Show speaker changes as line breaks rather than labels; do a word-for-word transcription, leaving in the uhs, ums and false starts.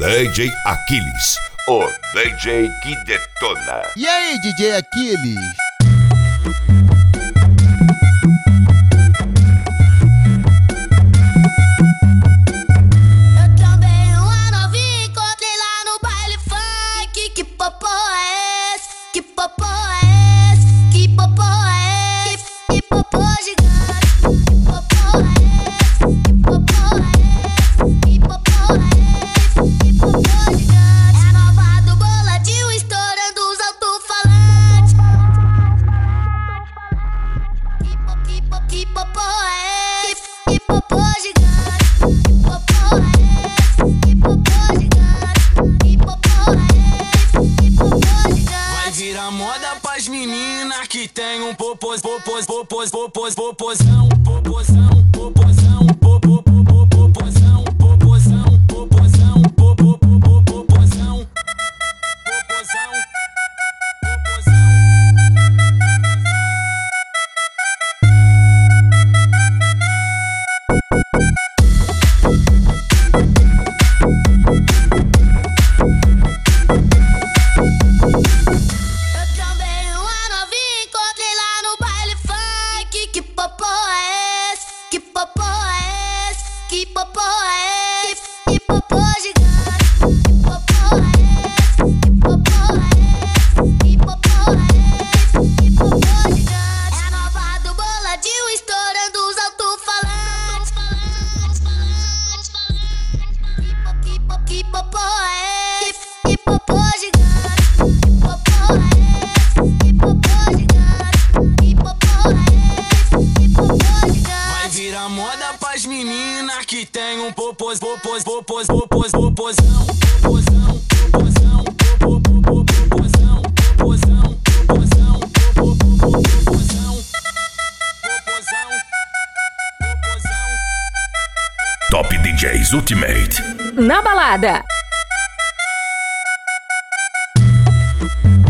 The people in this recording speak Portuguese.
D J Aquiles, o D J que detona.
E aí, D J Aquiles?
Que tem um popos, popos, popos, popos, poposão, poposão, poposão, popo, popo, poposão, poposão, poposão, popo, popo, poposão, poposão, que tem um popos, popos, popos, popos, poposão, poposão, poposão, popo, popo, poposão, poposão, poposão, popo, popo, poposão, poposão, poposão.
Top D Js Ultimate
na balada.